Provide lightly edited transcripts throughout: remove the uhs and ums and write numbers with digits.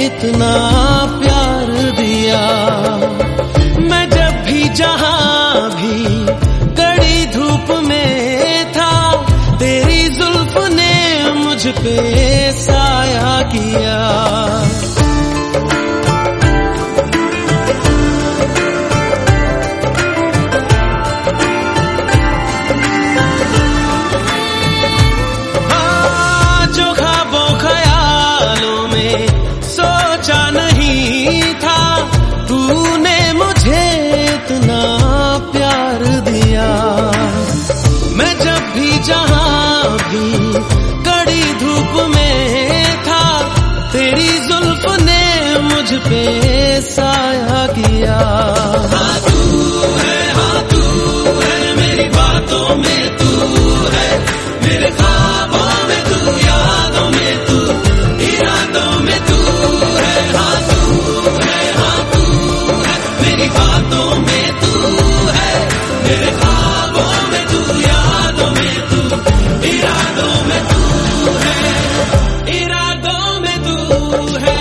इतना प्यार दिया। मैं जब भी जहां भी कड़ी धूप में था, तेरी जुल्फ ने मुझ पे साया किया। कड़ी धूप में था, तेरी जुल्फ ने मुझ पे साया किया। हाँ तू है मेरी बातों में तू है, मेरे ख्वाबों में तू, यादों में तू, इरादों में तू है। हाँ तू है मेरी बातों में तू है, मेरे ख्वाबों में तू, यादों में तू, इरादों में तू है, इरादों में तू है।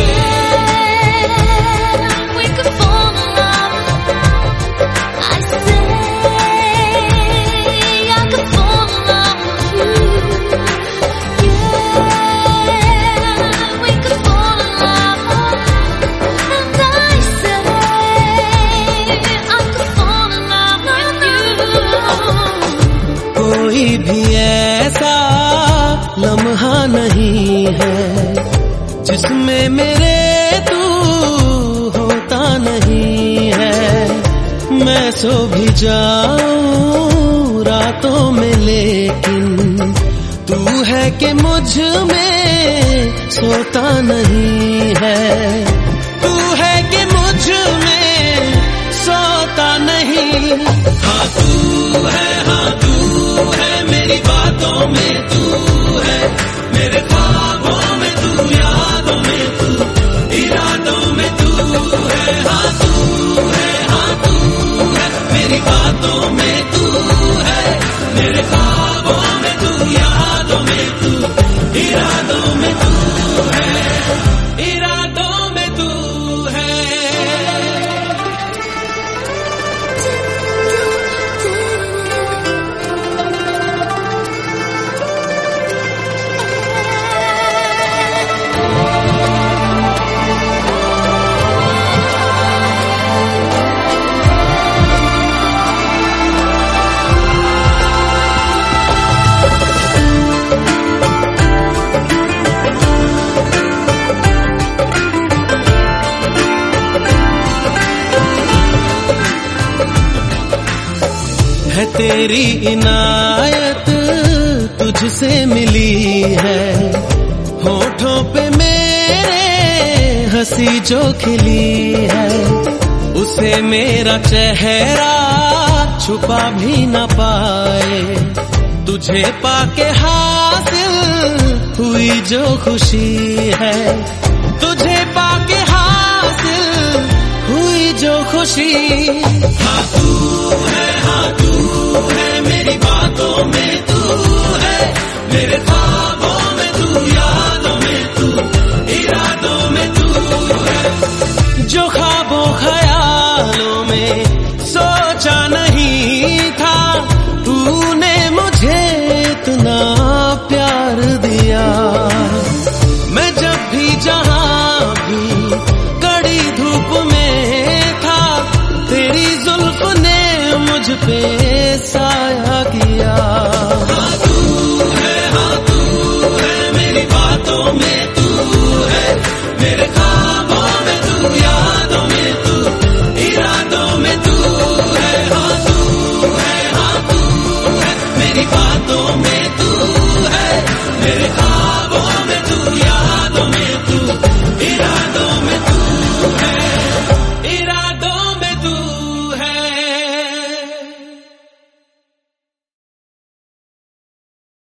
We could fall in love. I say I could fall in love with you. Yeah, we could fall in love. And I say I could fall in love with you. कोई भी ऐसा लम्हा नहीं है जिसमें मेरे तू होता नहीं है। मैं सो भी जाऊं रातों में, लेकिन तू है कि मुझ में सोता नहीं है। तू है कि मुझ में सोता नहीं। हाँ तू है मेरी बातों में तू है, मेरे ख्वाबों में तू, यादों में तू, इरादों में तू है। हाँ तू है मेरी बातों में तू है, मेरे ख्वाबों में तू, यादों में तू, इरादों में तू है, इरादों में तू है। है तेरी इनायत तुझसे मिली है, होठों पे मेरे हंसी जो खिली है, उसे मेरा चेहरा छुपा भी न पाए। तुझे पाके हासिल हुई जो खुशी है, तुझे पाके हासिल हुई जो खुशी। हाँ तू है मेरी बातों में तू है, मेरे ख्वाबों में तू, यादों में तू, इरादों में तू है। जो ख्वाबों ख्यालों में सोचा नहीं था, तूने मुझे इतना प्यार दिया। मैं जब भी जहां भी कड़ी धूप में था, तेरी जुल्फ ने मुझ पे साया किया।